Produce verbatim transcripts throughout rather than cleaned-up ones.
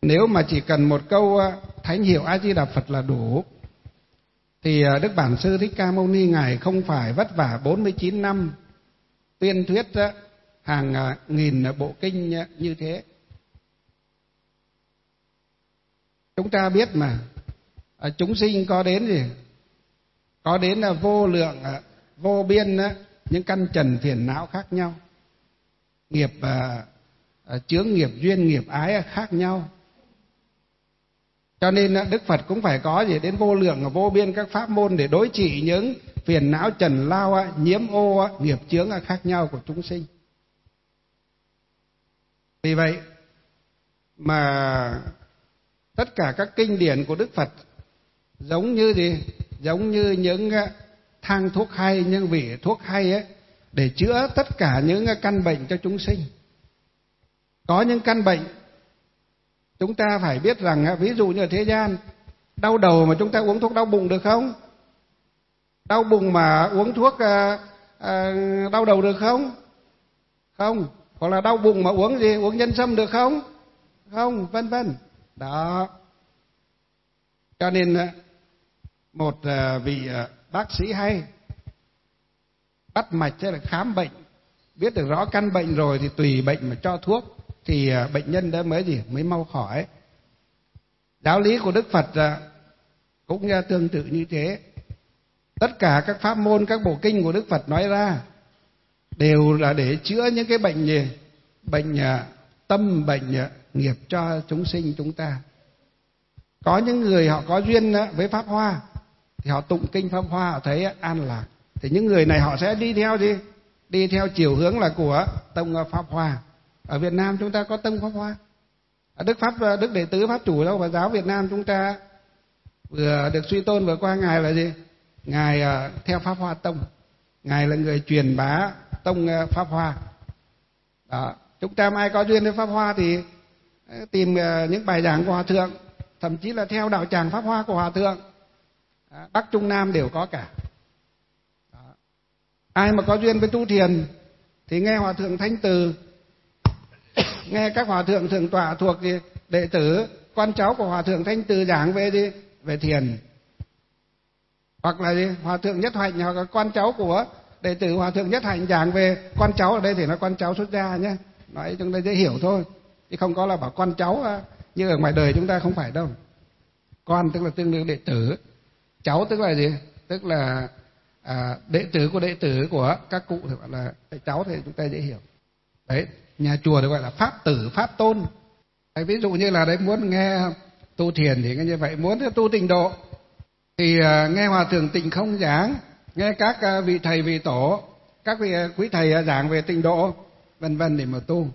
nếu mà chỉ cần một câu thánh hiệu A Di Đà Phật là đủ, thì Đức Bản Sư Thích Ca Mâu Ni Ngài không phải vất vả bốn mươi chín năm tuyên thuyết hàng nghìn bộ kinh như thế. Chúng ta biết mà, chúng sinh có đến gì? Có đến là vô lượng, vô biên những căn trần phiền não khác nhau, nghiệp chướng, nghiệp duyên, nghiệp ái khác nhau. Cho nên Đức Phật cũng phải có gì đến vô lượng và vô biên các pháp môn để đối trị những phiền não trần lao, nhiễm ô, nghiệp chướng khác nhau của chúng sinh. Vì vậy mà tất cả các kinh điển của Đức Phật giống như gì? Giống như những thang thuốc hay, những vị thuốc hay ấy, để chữa tất cả những căn bệnh cho chúng sinh. Có những căn bệnh chúng ta phải biết rằng, ví dụ như ở thế gian, đau đầu mà chúng ta uống thuốc đau bụng được không? Đau bụng mà uống thuốc à, à, đau đầu được không? Không. Hoặc là đau bụng mà uống gì? Uống nhân sâm được không? Không, vân vân. Đó. Cho nên một vị bác sĩ hay bắt mạch hay là khám bệnh, biết được rõ căn bệnh rồi thì tùy bệnh mà cho thuốc, thì bệnh nhân đó mới gì? Mới mau khỏi. Giáo lý của Đức Phật cũng tương tự như thế. Tất cả các pháp môn, các bộ kinh của Đức Phật nói ra đều là để chữa những cái bệnh gì? Bệnh tâm, bệnh nghiệp cho chúng sinh chúng ta. Có những người họ có duyên với Pháp Hoa thì họ tụng kinh Pháp Hoa, họ thấy an lạc. Thì những người này họ sẽ đi theo gì? Đi theo chiều hướng là của tông Pháp Hoa. Ở Việt Nam chúng ta có tông Pháp Hoa. Đức Pháp Đức Đệ Tứ Pháp Chủ Giáo Phật giáo Việt Nam chúng ta vừa được suy tôn vừa qua, ngài là gì? Ngài theo Pháp Hoa tông. Ngài là người truyền bá tông Pháp Hoa. Đó. Chúng ta ai có duyên với Pháp Hoa thì tìm những bài giảng của Hòa Thượng, thậm chí là theo đạo tràng Pháp Hoa của Hòa Thượng. Đó. Bắc Trung Nam đều có cả. Đó. Ai mà có duyên với tu thiền thì nghe Hòa Thượng Thanh Từ, nghe các Hòa Thượng Thượng tọa thuộc đệ tử, con cháu của Hòa Thượng Thanh Từ giảng về gì? Về thiền. Hoặc là gì? Hòa Thượng Nhất Hạnh hoặc là con cháu của đệ tử Hòa Thượng Nhất Hạnh giảng về, con cháu ở đây thì nó con cháu xuất gia nhé, nói chúng ta dễ hiểu thôi, chứ không có là bảo con cháu như ở ngoài đời chúng ta, không phải đâu. Con tức là tương đương đệ tử, cháu tức là gì? Tức là à, đệ tử của đệ tử của các cụ thì gọi là cháu, thì chúng ta dễ hiểu. Đấy, nhà chùa thì gọi là pháp tử, pháp tôn. Đấy, ví dụ như là đấy, muốn nghe tu thiền thì như vậy, muốn tu tịnh độ thì nghe Hòa Thượng Tịnh Không giảng, nghe các vị thầy vị tổ, các vị quý thầy giảng về tịnh độ, vân vân để mà tu.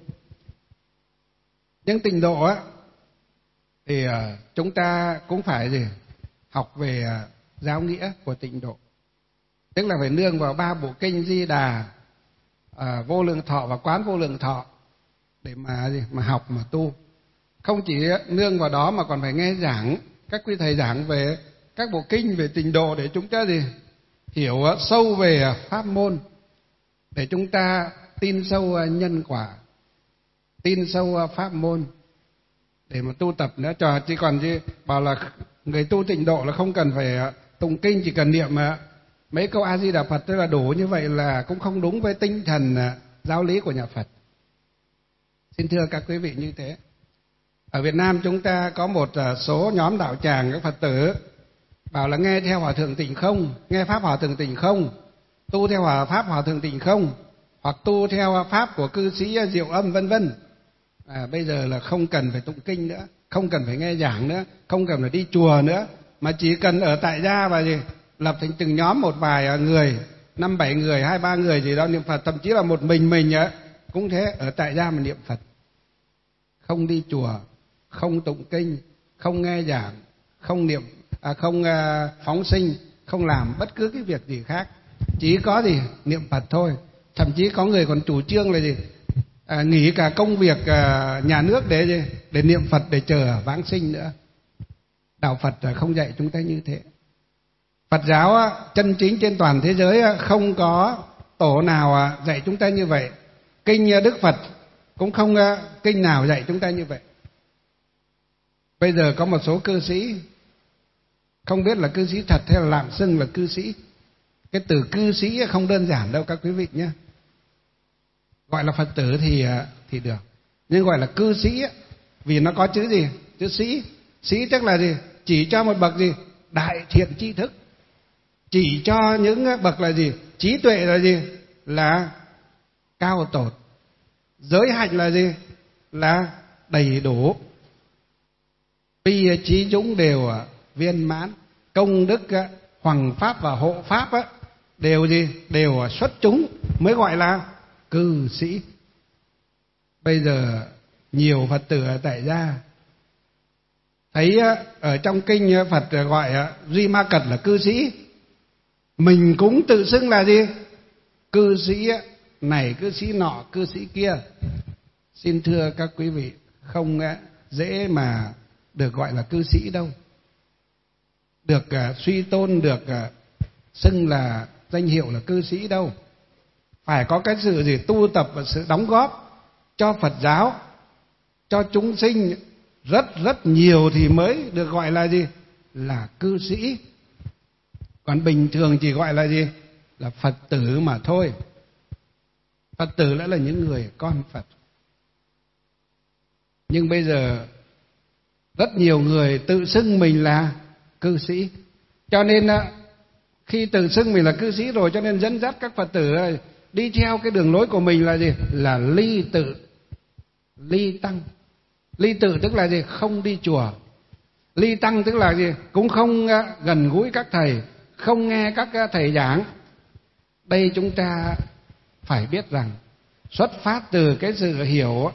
Nhưng tịnh độ á thì chúng ta cũng phải gì? Học về giáo nghĩa của tịnh độ, tức là phải nương vào ba bộ kinh Di Đà, à, Vô Lượng Thọ và Quán Vô Lượng Thọ để mà gì? Mà học mà tu. Không chỉ nương vào đó mà còn phải nghe giảng, các quý thầy giảng về các bộ kinh về tịnh độ để chúng ta gì? Hiểu sâu về pháp môn, để chúng ta tin sâu nhân quả, tin sâu pháp môn để mà tu tập nữa. Cho chỉ còn gì bảo là người tu tịnh độ là không cần phải tụng kinh, chỉ cần niệm mấy câu A Di Đà Phật tức là đủ, như vậy là cũng không đúng với tinh thần giáo lý của nhà Phật. Xin thưa các quý vị như thế. Ở Việt Nam chúng ta có một số nhóm đạo tràng các Phật tử bảo là nghe theo Hòa Thượng Tịnh Không, nghe Pháp Hòa Thượng Tịnh Không, tu theo Hòa Pháp Hòa Thượng Tịnh Không, hoặc tu theo Pháp của cư sĩ Diệu Âm vân vân. À, bây giờ là không cần phải tụng kinh nữa, không cần phải nghe giảng nữa, không cần phải đi chùa nữa, mà chỉ cần ở tại gia và gì? Lập thành từng nhóm một vài người, năm bảy người, hai ba người gì đó niệm Phật, thậm chí là một mình mình ấy, cũng thế, ở tại gia mà niệm Phật. Không đi chùa, không tụng kinh, không nghe giảng, không niệm À, không à, phóng sinh, không làm bất cứ cái việc gì khác, chỉ có gì niệm Phật thôi. Thậm chí có người còn chủ trương là gì à, nghỉ cả công việc à, nhà nước để gì? Để niệm Phật, để chờ vãng sinh nữa. Đạo Phật không dạy chúng ta như thế. Phật giáo chân chính trên toàn thế giới không có tổ nào dạy chúng ta như vậy. Kinh Đức Phật cũng không kinh nào dạy chúng ta như vậy. Bây giờ có một số cư sĩ, không biết là cư sĩ thật hay là lạm xưng là cư sĩ. Cái từ cư sĩ không đơn giản đâu các quý vị nhé. Gọi là Phật tử thì thì được, nhưng gọi là cư sĩ vì nó có chữ gì? Chữ sĩ. Sĩ tức là gì? Chỉ cho một bậc gì? Đại thiện tri thức. Chỉ cho những bậc là gì? Trí tuệ là gì? Là cao tột. Giới hạnh là gì? Là đầy đủ. Bi trí chúng đều viên mãn. Công đức hoằng pháp và hộ pháp đều gì? Đều xuất chúng mới gọi là cư sĩ. Bây giờ nhiều Phật tử ở tại gia thấy ở trong kinh Phật gọi Duy Ma Cật là cư sĩ, mình cũng tự xưng là gì? Cư sĩ này, cư sĩ nọ, cư sĩ kia. Xin thưa các quý vị, không dễ mà được gọi là cư sĩ đâu, được suy tôn, được xưng là danh hiệu là cư sĩ đâu. Phải có cái sự gì? Tu tập và sự đóng góp cho Phật giáo, cho chúng sinh rất rất nhiều thì mới được gọi là gì? Là cư sĩ. Còn bình thường chỉ gọi là gì? Là Phật tử mà thôi. Phật tử lại là những người con Phật. Nhưng bây giờ rất nhiều người tự xưng mình là cư sĩ, cho nên khi tự xưng mình là cư sĩ rồi, cho nên dẫn dắt các Phật tử đi theo cái đường lối của mình là gì? Là ly tự, ly tăng. Ly tự tức là gì? Không đi chùa. Ly tăng tức là gì? Cũng không gần gũi các thầy, không nghe các thầy giảng. Đây chúng ta phải biết rằng xuất phát từ cái sự hiểu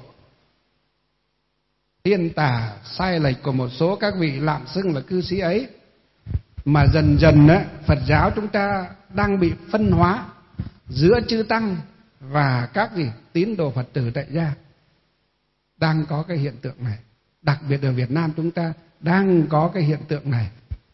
thiên tả sai lệch của một số các vị lạm xưng là cư sĩ ấy, mà dần dần á, Phật giáo chúng ta đang bị phân hóa giữa chư tăng và các gì tín đồ Phật tử tại gia. Đang có cái hiện tượng này, đặc biệt ở Việt Nam chúng ta đang có cái hiện tượng này.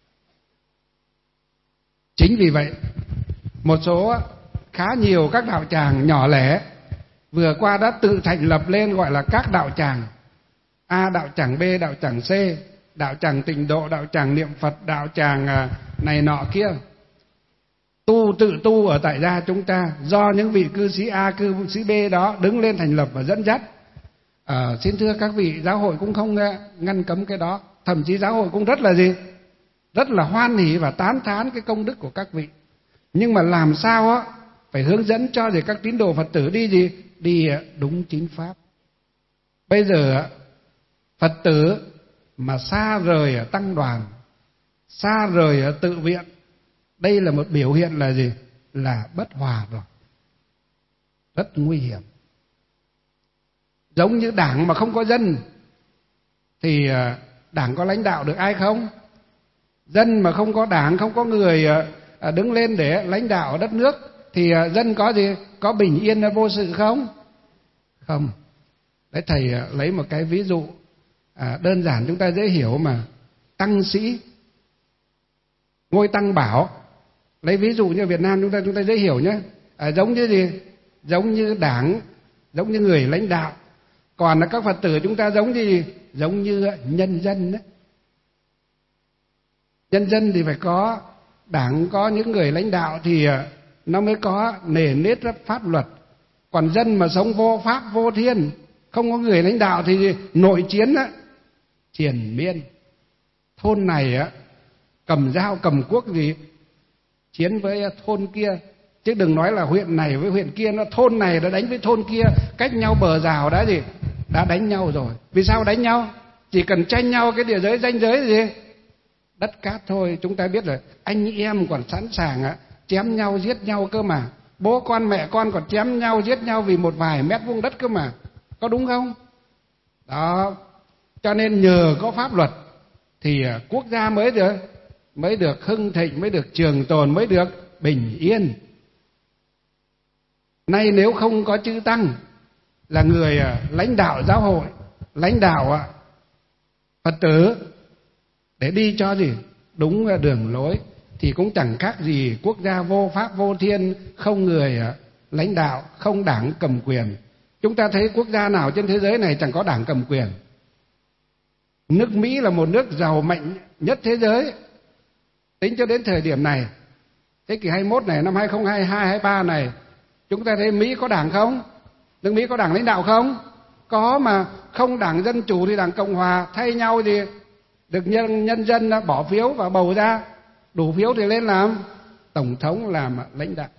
Chính vì vậy, một số khá nhiều các đạo tràng nhỏ lẻ vừa qua đã tự thành lập lên gọi là các đạo tràng. A đạo tràng, B đạo tràng, C đạo tràng Tịnh Độ, đạo tràng Niệm Phật, đạo tràng này nọ kia. Tu tự tu ở tại gia chúng ta do những vị cư sĩ A, cư sĩ B đó đứng lên thành lập và dẫn dắt. À, xin thưa các vị, giáo hội cũng không ngăn cấm cái đó, thậm chí giáo hội cũng rất là gì? Rất là hoan hỉ và tán thán cái công đức của các vị. Nhưng mà làm sao á phải hướng dẫn cho gì các tín đồ Phật tử đi gì? Đi đúng chính pháp. Bây giờ Phật tử mà xa rời ở tăng đoàn, xa rời ở tự viện, đây là một biểu hiện là gì? Là bất hòa rồi, rất nguy hiểm. Giống như đảng mà không có dân thì đảng có lãnh đạo được ai không? Dân mà không có đảng, không có người đứng lên để lãnh đạo đất nước thì dân có gì? Có bình yên vô sự không? Không. Đấy, thầy lấy một cái ví dụ à, đơn giản chúng ta dễ hiểu mà. Tăng sĩ, ngôi tăng bảo, lấy ví dụ như Việt Nam chúng ta chúng ta dễ hiểu nhé. À, giống như gì? Giống như đảng, giống như người lãnh đạo. Còn là các Phật tử chúng ta giống như gì? Giống như nhân dân đấy. Nhân dân thì phải có đảng, có những người lãnh đạo thì nó mới có nề nếp pháp luật. Còn dân mà sống vô pháp vô thiên, không có người lãnh đạo thì nội chiến á, triền miên. Thôn này á cầm dao cầm cuốc gì chiến với thôn kia, chứ đừng nói là huyện này với huyện kia, nó thôn này đã đánh với thôn kia, cách nhau bờ rào đã gì đã đánh nhau rồi. Vì sao đánh nhau? Chỉ cần tranh nhau cái địa giới ranh giới gì đất cát thôi. Chúng ta biết rồi, anh em còn sẵn sàng á chém nhau giết nhau cơ mà. Bố con mẹ con còn chém nhau giết nhau vì một vài mét vuông đất cơ mà. Có đúng không? Đó. Cho nên nhờ có pháp luật thì quốc gia mới được mới được hưng thịnh, mới được trường tồn, mới được bình yên. Nay nếu không có chư tăng là người lãnh đạo giáo hội, lãnh đạo Phật tử để đi cho gì đúng đường lối thì cũng chẳng khác gì quốc gia vô pháp vô thiên, không người lãnh đạo, không đảng cầm quyền. Chúng ta thấy quốc gia nào trên thế giới này chẳng có đảng cầm quyền. Nước Mỹ là một nước giàu mạnh nhất thế giới. Tính cho đến thời điểm này, thế kỷ hai mươi mốt này, năm hai không hai hai, hai ba này, chúng ta thấy Mỹ có đảng không? Nước Mỹ có đảng lãnh đạo không? Có, mà không đảng Dân Chủ thì đảng Cộng Hòa thay nhau thì được nhân, nhân dân bỏ phiếu và bầu ra. Đủ phiếu thì lên làm tổng thống, làm lãnh đạo.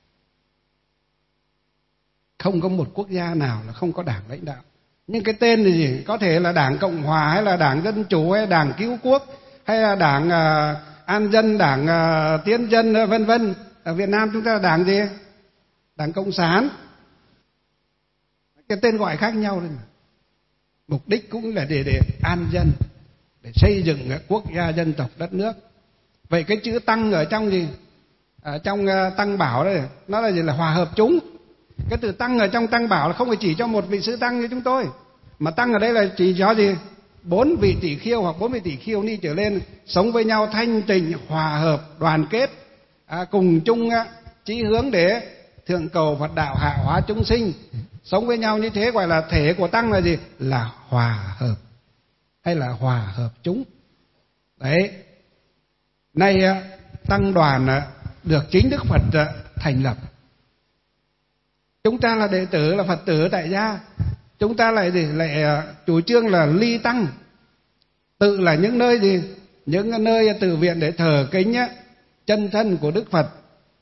Không có một quốc gia nào là không có đảng lãnh đạo. Nhưng cái tên thì gì? Có thể là đảng Cộng Hòa, hay là đảng Dân Chủ, hay đảng Cứu Quốc, hay là đảng uh, An Dân, đảng uh, Tiến Dân, vân vân. Ở Việt Nam chúng ta là đảng gì? Đảng Cộng sản. Cái tên gọi khác nhau thôi mà. Mục đích cũng là để, để an dân, để xây dựng quốc gia dân tộc đất nước. Vậy cái chữ tăng ở trong gì? Ở trong uh, tăng bảo đây, nó là gì? Là hòa hợp chúng. Cái từ tăng ở trong tăng bảo là không phải chỉ cho một vị sư tăng như chúng tôi, mà tăng ở đây là chỉ cho gì? Bốn vị tỷ khưu hoặc bốn vị tỷ khưu ni trở lên sống với nhau thanh tịnh, hòa hợp, đoàn kết, à, cùng chung á, chí hướng để thượng cầu Phật đạo, hạ hóa chúng sinh. Sống với nhau như thế gọi là thể của tăng là gì? Là hòa hợp, hay là hòa hợp chúng. Đấy. Nay tăng đoàn được chính Đức Phật thành lập. Chúng ta là đệ tử, là Phật tử tại gia. Chúng ta lại gì? Lại chủ trương là ly tăng. Tự là những nơi gì? Những nơi từ viện để thờ kính chân thân của Đức Phật.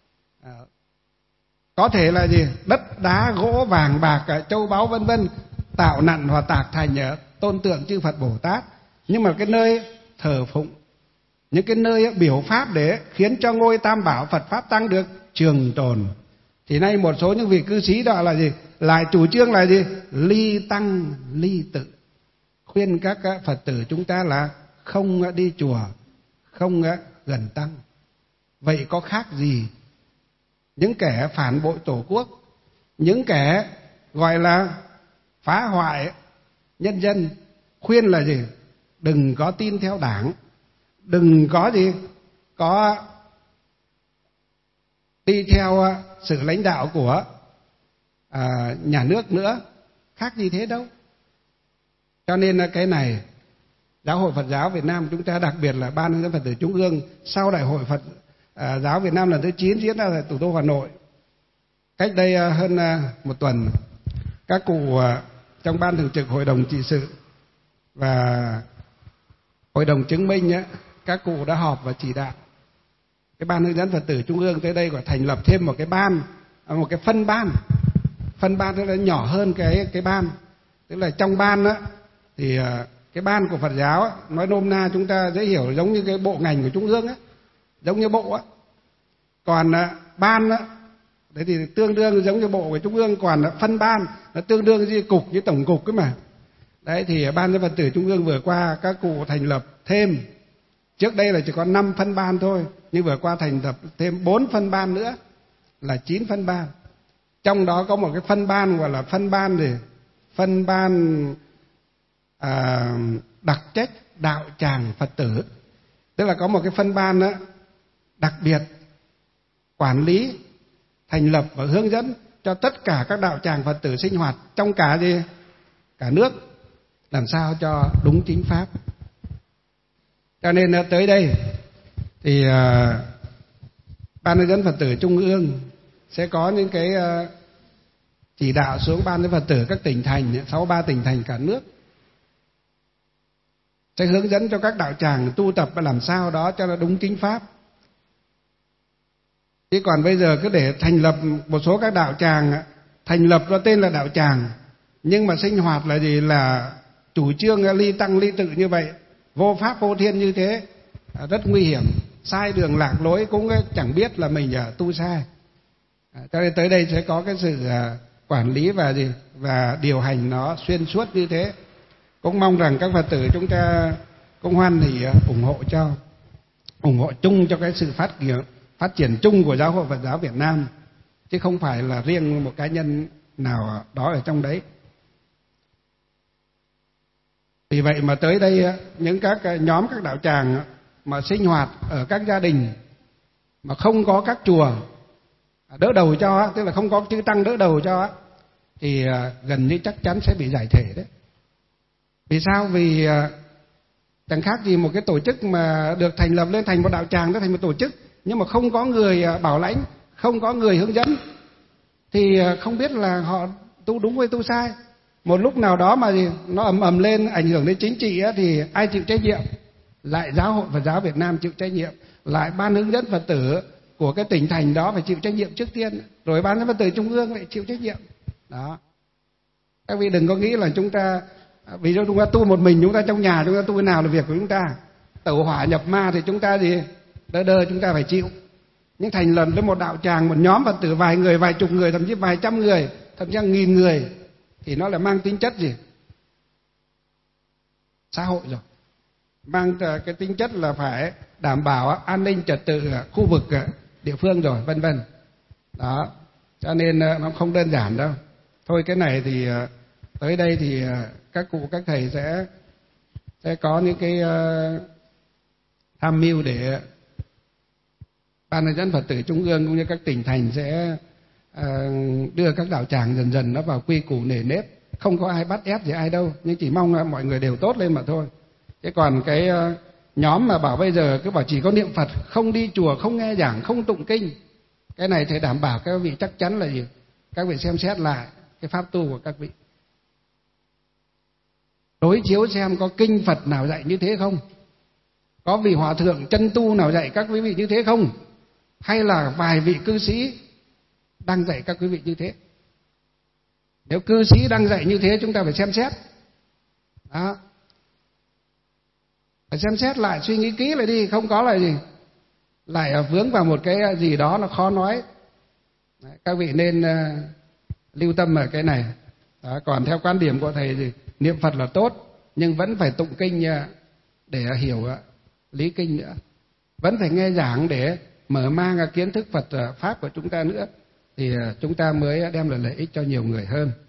Có thể là gì? Đất đá, gỗ, vàng, bạc, châu báu vân vân, tạo nặn và tạc thành tôn tượng chư Phật Bồ Tát. Nhưng mà cái nơi thờ phụng, những cái nơi biểu pháp để khiến cho ngôi Tam Bảo Phật Pháp Tăng được trường tồn, thì nay một số những vị cư sĩ đó là gì? Lại chủ trương là gì? Ly tăng, ly tự. Khuyên các Phật tử chúng ta là không đi chùa, không gần tăng. Vậy có khác gì những kẻ phản bội Tổ quốc, những kẻ gọi là phá hoại nhân dân? Khuyên là gì? Đừng có tin theo đảng, đừng có gì? Có đi theo sự lãnh đạo của à, nhà nước nữa. Khác gì thế đâu. Cho nên cái này Giáo hội Phật giáo Việt Nam chúng ta, đặc biệt là Ban Hướng dẫn Phật tử Trung ương, sau Đại hội Phật à, giáo Việt Nam lần thứ chín diễn ra tại thủ đô Hà Nội cách đây à, hơn à, một tuần, các cụ à, trong Ban Thường trực Hội đồng trị sự và Hội đồng chứng minh á, các cụ đã họp và chỉ đạo cái Ban Hướng dẫn Phật tử Trung ương tới đây, gọi thành lập thêm một cái ban, một cái phân ban. Phân ban tức là nhỏ hơn cái cái ban, tức là trong ban á thì cái ban của Phật giáo á, nói nôm na chúng ta dễ hiểu giống như cái bộ ngành của Trung ương á, giống như bộ á. Còn ban á, đấy thì tương đương giống như bộ của Trung ương. Còn phân ban nó tương đương với cục, với tổng cục ấy mà. Đấy thì Ban Hướng dẫn Phật tử Trung ương vừa qua các cụ thành lập thêm, trước đây là chỉ có năm phân ban thôi, nhưng vừa qua thành lập thêm bốn phân ban nữa là chín phân ban. Trong đó có một cái phân ban gọi là phân ban gì? Phân ban à, đặc trách đạo tràng Phật tử. Tức là có một cái phân ban đó, đặc biệt quản lý, thành lập và hướng dẫn cho tất cả các đạo tràng Phật tử sinh hoạt trong cả gì? Cả nước, làm sao cho đúng chính pháp. Cho nên tới đây thì uh, Ban Hướng dẫn Phật tử Trung ương sẽ có những cái uh, chỉ đạo xuống Ban Hướng dẫn Phật tử các tỉnh thành, sáu mươi ba tỉnh thành cả nước, sẽ hướng dẫn cho các đạo tràng tu tập và làm sao đó cho nó đúng chính pháp. Chứ còn bây giờ cứ để thành lập một số các đạo tràng, thành lập nó tên là đạo tràng, nhưng mà sinh hoạt là gì? Là chủ trương ly tăng ly tự như vậy, vô pháp vô thiên như thế, rất nguy hiểm, sai đường lạc lối cũng chẳng biết là mình tu sai. Cho nên tới đây sẽ có cái sự quản lý và gì và điều hành nó xuyên suốt như thế. Cũng mong rằng các Phật tử chúng ta cũng hoan hỉ ủng hộ cho, ủng hộ chung cho cái sự phát triển phát triển chung của Giáo hội Phật giáo Việt Nam, chứ không phải là riêng một cá nhân nào đó ở trong đấy. Vì vậy mà tới đây những các nhóm các đạo tràng mà sinh hoạt ở các gia đình mà không có các chùa đỡ đầu cho, tức là không có chư tăng đỡ đầu cho, thì gần như chắc chắn sẽ bị giải thể đấy. Vì sao? Vì Chẳng khác gì một cái tổ chức mà được thành lập lên thành một đạo tràng, nó thành một tổ chức, nhưng mà không có người bảo lãnh, không có người hướng dẫn, thì không biết là họ tu đúng hay tu sai. Một lúc nào đó mà nó ầm ầm lên ảnh hưởng đến chính trị á, thì ai chịu trách nhiệm? Lại Giáo hội Phật giáo Việt Nam chịu trách nhiệm, lại ban hướng dẫn Phật tử của cái tỉnh thành đó phải chịu trách nhiệm trước tiên, rồi ban hướng dẫn Phật tử trung ương lại chịu trách nhiệm. Đó. Các vị đừng có nghĩ là chúng ta, vì do chúng ta tu một mình, chúng ta trong nhà chúng ta tu cái nào là việc của chúng ta. Tẩu hỏa nhập ma thì chúng ta gì đơ đơ chúng ta phải chịu. Nhưng thành lần với một đạo tràng, một nhóm Phật tử vài người, vài chục người, thậm chí vài trăm người, thậm chí hàng nghìn người, thì nó là mang tính chất gì? Xã hội rồi. Mang cái tính chất là phải đảm bảo an ninh trật tự khu vực địa phương rồi, vân vân. Đó. Cho nên nó không đơn giản đâu. Thôi cái này thì tới đây thì các cụ các thầy sẽ sẽ có những cái tham mưu để ban hướng dẫn Phật tử trung ương cũng như các tỉnh thành sẽ đưa các đạo tràng dần dần nó vào quy củ nề nếp. Không có ai bắt ép gì ai đâu, nhưng chỉ mong là mọi người đều tốt lên mà thôi. Thế còn cái nhóm mà bảo bây giờ cứ bảo chỉ có niệm Phật, không đi chùa, không nghe giảng, không tụng kinh, cái này thầy đảm bảo các vị chắc chắn là gì? Các vị xem xét lại cái pháp tu của các vị, đối chiếu xem có kinh Phật nào dạy như thế không, có vị hòa thượng chân tu nào dạy các quý vị như thế không, hay là vài vị cư sĩ đang dạy các quý vị như thế. Nếu cư sĩ đang dạy như thế chúng ta phải xem xét. Đó. Phải xem xét lại, suy nghĩ kỹ lại đi, không có là gì lại vướng vào một cái gì đó nó khó nói. Đấy, các vị nên uh, lưu tâm ở cái này. Đó, còn theo quan điểm của thầy thì niệm Phật là tốt, nhưng vẫn phải tụng kinh uh, để hiểu uh, lý kinh nữa, vẫn phải nghe giảng để mở mang uh, kiến thức Phật uh, pháp của chúng ta nữa, thì uh, chúng ta mới đem lại lợi ích cho nhiều người hơn.